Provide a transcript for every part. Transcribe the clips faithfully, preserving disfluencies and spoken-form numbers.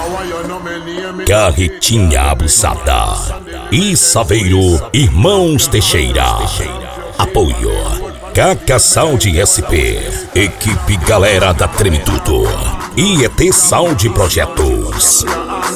Carretinha Abusada e Saveiro Irmãos Teixeira. Apoio Caca Sound S P, equipe galera da Treme Tudo e E T Sound Projetos.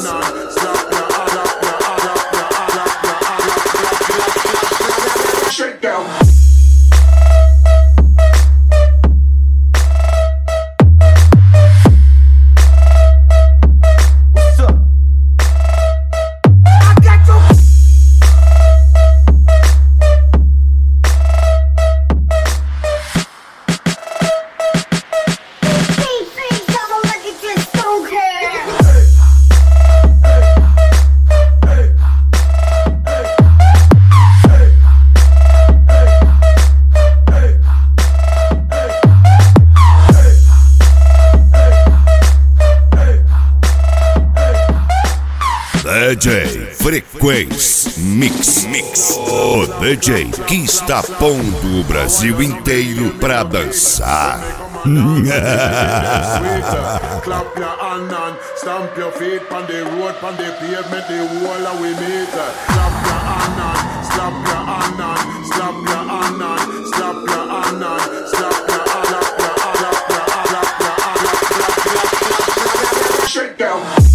D J Frequência Mix, Mix, o D J que está pondo o Brasil inteiro pra dançar. Clap your hand and stamp your feet on the road, on the pavement, the wall of we meet. Clap your hand and slap your hand and slap your hand and slap your hand and slap your hand, slap your hand, slap your hand, slap your hand, slap your hand, shake down.